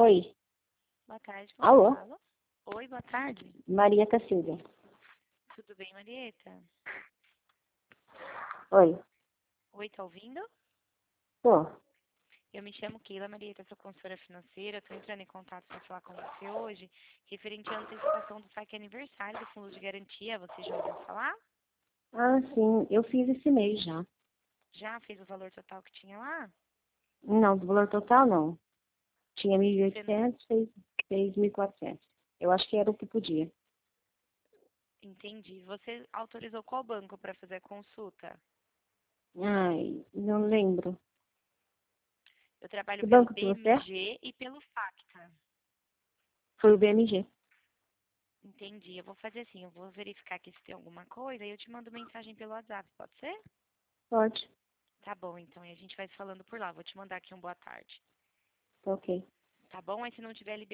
Oi. Boa tarde, como Alô? eu falo? Oi, boa tarde. Marieta Silvia. Tudo bem, Marieta? Oi. Oi, tá ouvindo? Tô. Eu me chamo Keila, Marieta, sou consultora financeira. Tô entrando em contato para falar com você hoje, referente à antecipação do saque aniversário do Fundo de Garantia. Você já ouviu falar? Ah, sim. Eu fiz esse mês já. Já fez o valor total que tinha lá? Não, do valor total não. Tinha Você não 1.800, fez 1.400. Eu acho que era o que podia. entendi. Você autorizou qual banco para fazer a consulta? Ai, não lembro. Eu trabalho Que pelo banco que você é? BMG e pelo Facta. Foi o BMG. Entendi. Eu vou fazer assim, eu vou verificar aqui se tem alguma coisa e eu te mando mensagem pelo WhatsApp, pode ser? Pode. Tá bom, então, e a gente vai se falando por lá. Vou te mandar aqui um boa tarde. Tá ok. Tá bom? Aí se não tiver